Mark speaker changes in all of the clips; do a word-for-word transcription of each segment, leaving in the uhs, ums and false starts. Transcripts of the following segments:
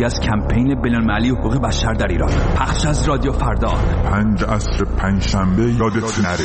Speaker 1: خبری از کمپین بین‌المللی حقوق بشر در ایران. پخش از رادیو فردا.
Speaker 2: پنج عصر پنجشنبه یادت نره.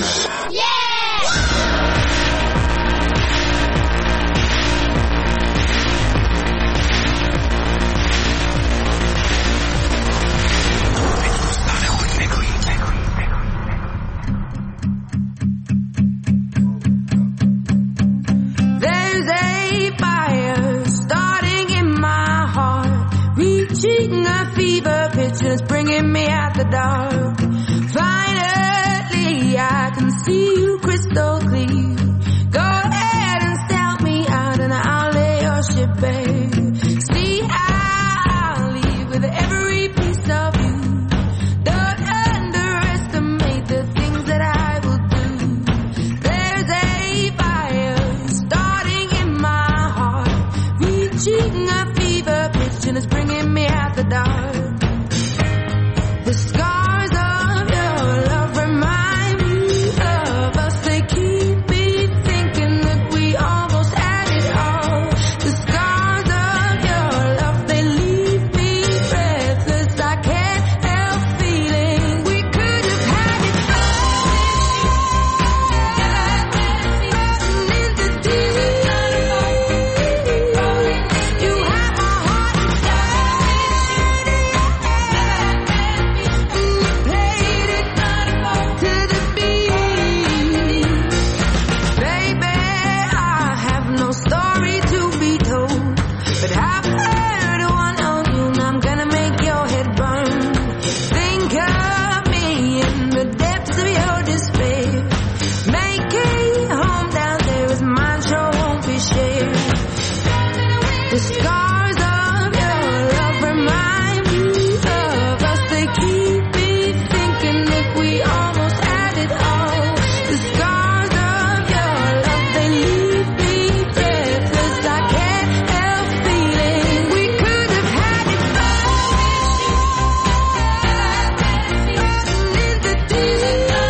Speaker 3: Just bringing me out the dark. Finally, I can see you crystal clear. Go ahead and sell me out, and I'll lay your ship bare. See, I'll leave with every piece of you. Don't underestimate the things that I will do. There's a fire starting in my heart, reaching a fever pitch, and it's bringing me out the dark. The scars of your love remind me of us. They keep me thinking that we almost had it all. The scars of your love, they leave me breathless. I can't help feeling we could have had it all. In the deep, you have my heart inside. Played it to the beat. Baby, I have no story to be told, but I've heard one of you, and I'm gonna make your head burn. Think of me in the depths of your despair. Make it home down there as mine sure won't be shared. The scars of your love remind me of us. They keep me thinking that we almost had it all. The scars of your love, they leave me breathless. I can't help feeling we could have had it all. In the deep,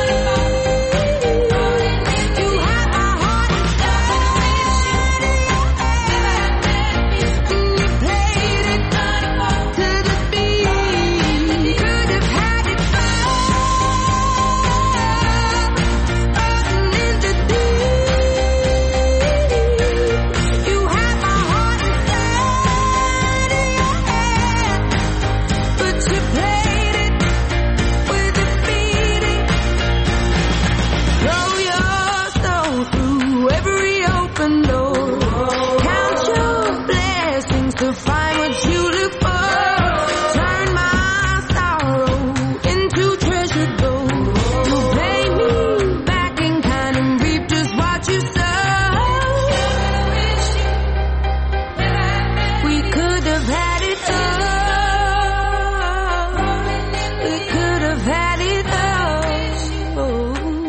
Speaker 3: you have my heart inside. Played it to the beat. Could have had it all. In the deep, you have my heart inside. But you played it with a beating. Throw your soul through every open door. Count your blessings to find what you look for. Turn my sorrow into treasure gold. You pay me back in kind and reap just what you sow. We could have had it all. We could have had it all.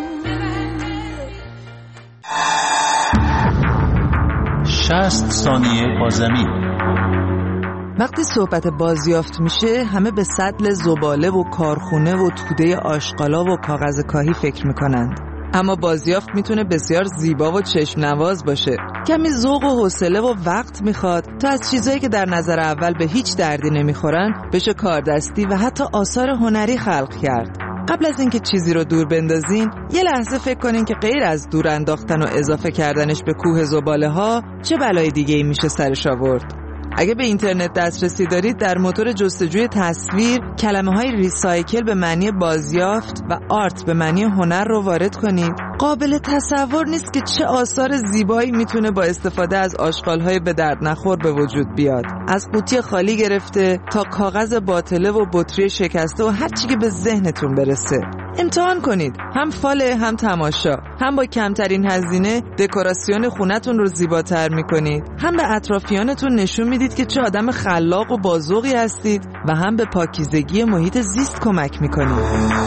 Speaker 4: شصت ثانیه با زمین.
Speaker 5: وقتی صحبت بازیافت میشه همه به سطل زباله و کارخونه و توده آشغالا و کاغذ کاهی فکر میکنند. اما بازیافت میتونه بسیار زیبا و چشم نواز باشه. کمی ذوق و حوصله و وقت میخواد تا از چیزایی که در نظر اول به هیچ دردی نمیخورن بشه کاردستی و حتی آثار هنری خلق کرد. قبل از اینکه چیزی رو دور بندازین یه لحظه فکر کنین که غیر از دور انداختن و اضافه کردنش به کوه زباله ها چه بلای دیگه ای میشه سرش آورد. اگه به اینترنت دسترسی دارید در موتور جستجوی تصویر کلمه های ریسایکل به معنی بازیافت و آرت به معنی هنر رو وارد کنید. قابل تصور نیست که چه آثار زیبایی میتونه با استفاده از آشغال‌های به درد نخور به وجود بیاد. از قوطی خالی گرفته تا کاغذ باطله و بطری شکسته و هر چی که به ذهنتون برسه. امتحان کنید، هم فاله هم تماشا، هم با کمترین هزینه دکوراسیون خونتون رو زیباتر میکنید، هم به اطرافیانتون نشون میدید که چه آدم خلاق و بازوقی هستید و هم به پاکیزگی محیط زیست کمک میکنید.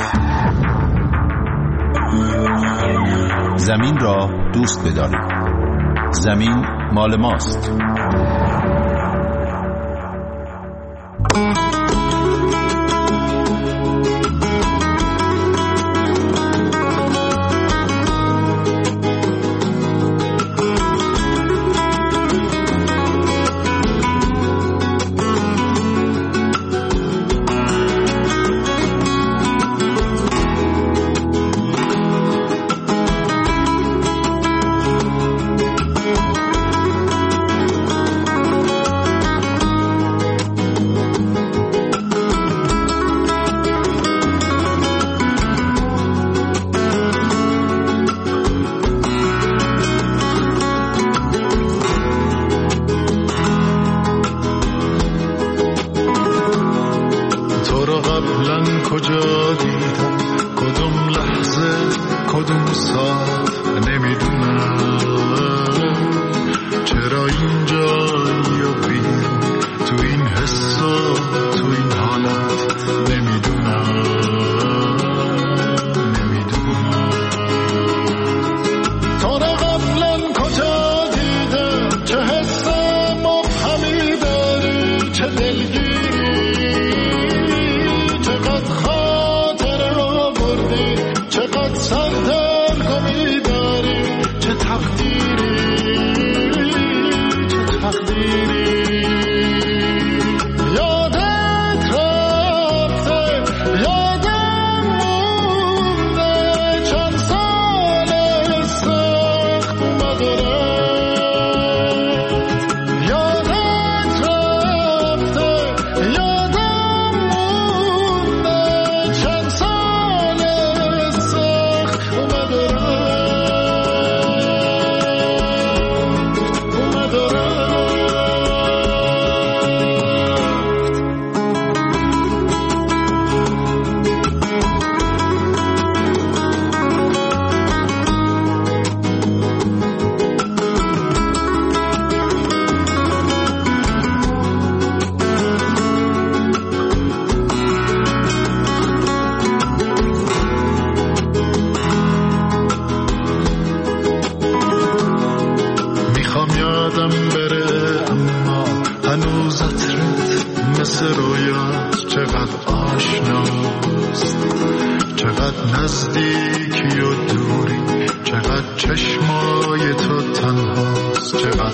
Speaker 4: زمین را دوست بدارید. زمین مال ماست.
Speaker 6: قبلا کجا دیدم، کدوم لحظه کدوم ساعت نمیدونم، چرا اینجا یا بیرون تو این حس و تو این حالت نمیدونم نمیدونم تو را قبلا کجا دیدم، چه حس مبهمی داری، چه دلگیری، چقدر خاطر را بردی، چقدر سردرگمی داری، چه تقدیری چه تقدیری. یادت رفته یادم مونده، چند سال سخت اومد و رفت. یادت رفته یادم مونده، چند سال سخت اومد و رفت اومد و رفت. میخوام یادم بره اما هنوز عطرت مثل رویاست، چقدر آشناست، چقدر نزدیکی و دوری، چقدر چشمای تو تنهاست، چقدر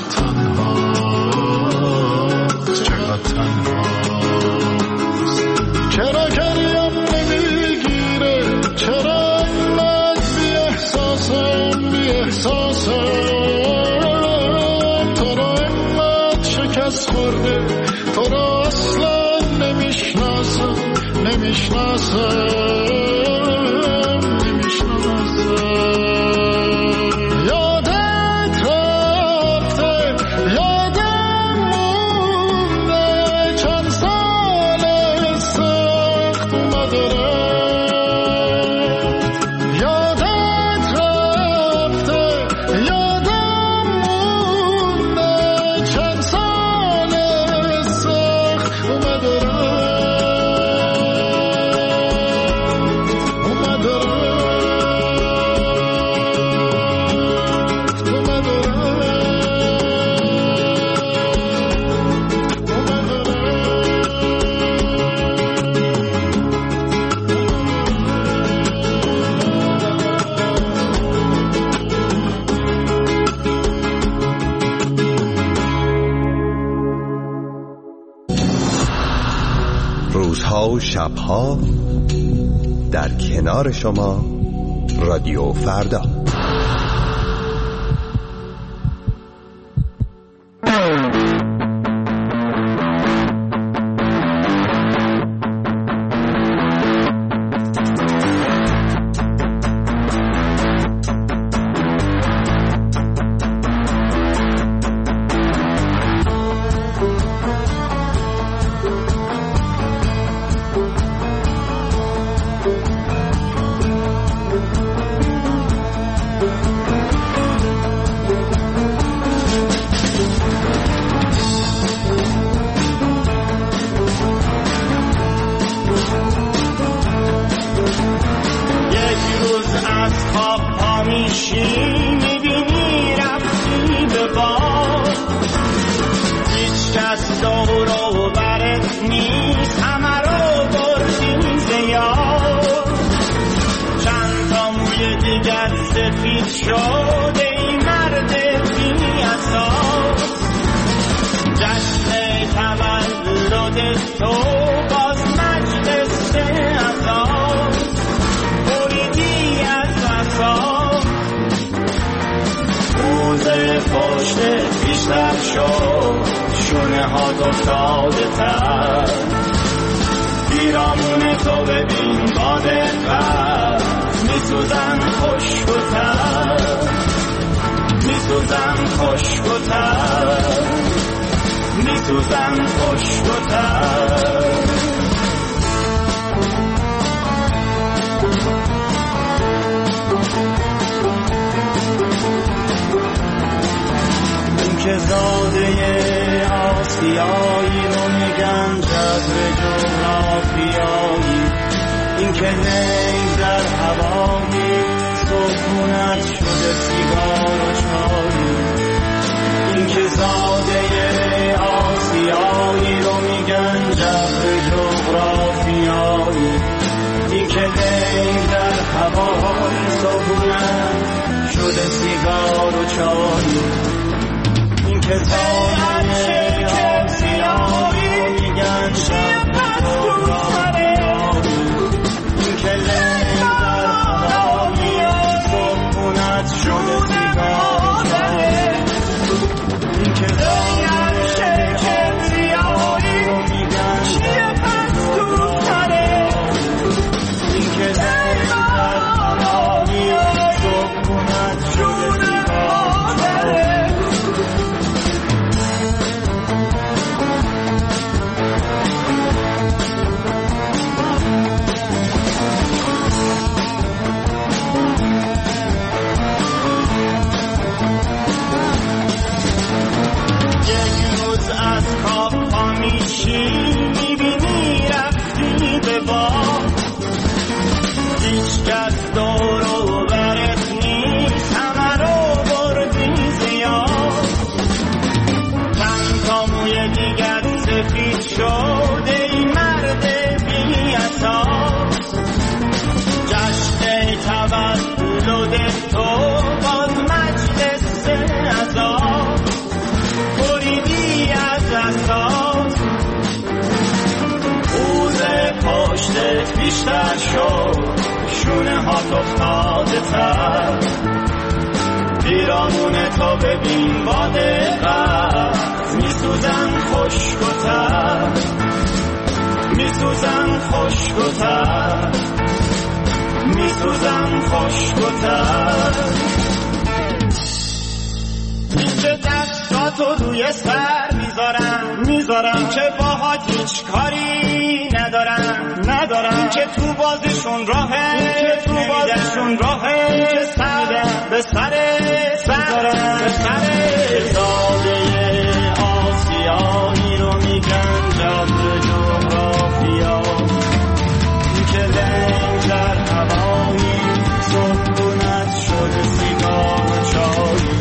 Speaker 6: تنهاست، چقدر تنهاست. چرا گریم نمیگیره، چرا اینقدر بی احساسم بی احساسم، تو را اینقدر شکست خورده، تو را اصلا نمیشناسم نمیشناسم نمیشناسم. یادت رفته یادم مونده، چند سال سخت اومد و رفت. یادت رفته یادم مونده، چند سال سخت اومد و رفت اومد و رفت اومد و رفت اومد و رفت.
Speaker 7: روزها و شبها در کنار شما، رادیو فردا.
Speaker 8: میسوزم خشک و تر. جبر جغرافیایی، این که ننگ در هوایی سکونت شده سیگار و چایی، این که زاده آسیایی رو میگن جبر جغرافیایی، این که ننگ در هوایی سکونت شده سیگار و چایی، این که زاده آسیایی رو میگن جبر جغرافیایی، این که ننگ در هوایی سکونت شده سیگار و چایی، این که زاده آسیایی رو میگن جبر جغرافیایی، این که ننگ در هوایی سکونت شده سیگار و چایی. از خواب پا میشی میبینی رفتی به باد، هیچ کس دور و برت نیست، همه رو بردی زیاد، چند تا موی دیگر سفید شده ای مرد بی اساس، جشن تولد تو باز مجلس عزا، بریدی از اساس، روز پشتت بیشتر شد، شونه ها افتاده تر، پیرامون تو ببین با دقت، میسوزن خشک و تر، میسوزن خشک و تر، میسوزن خشک و تر. اینجا دستاتو روی سر میذارم میذارم که باهات هیچ کاری ندارم ندارم، این که تو بازشون راهه، این که تو بازشون راهه، این که سر به سر سر به سر زاده آسیایی رو میگن جبر جغرافیا، این که لنگ در هوایی سکونت شده سیگار و چایی،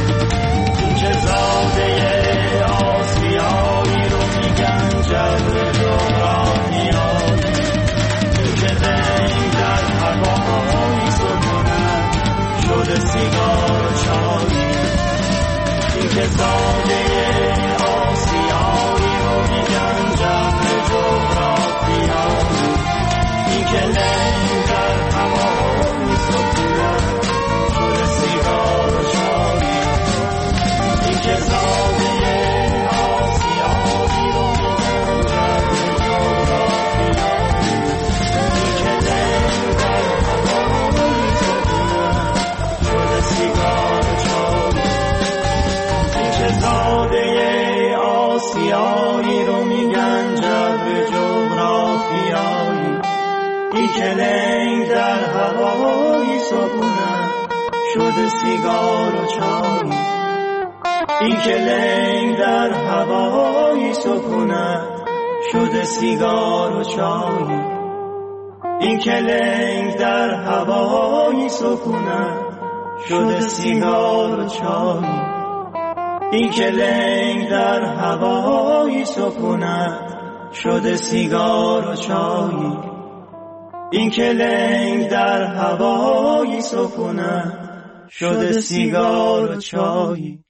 Speaker 8: زاده آسیایی رو میگن جبر جغرافیایی، این که لنگ در هوایی سکونت شده سیگار و چایی، این که زاده آسیایی رو میگن جبر جغرافیایی، این که لنگ در هوایی سکونت شده سیگار و چایی، این که زاده آسیایی رو میگن جبر جغرافیایی، این که لنگ در هوایی سکونت شده سیگار و چایی، این که زاده آسیایی رو میگن جبر جغرافیایی، این که لنگ در هوایی سکونت شده سیگار و چایی، این که لنگ در هوایی سکونت شده سیگار و چایی، این که لنگ در هوایی سکونت شده سیگار و چایی، این که لنگ در هوایی سکونت شده سیگار و چایی، این که لنگ در هوایی سکونت شده سیگار و چایی.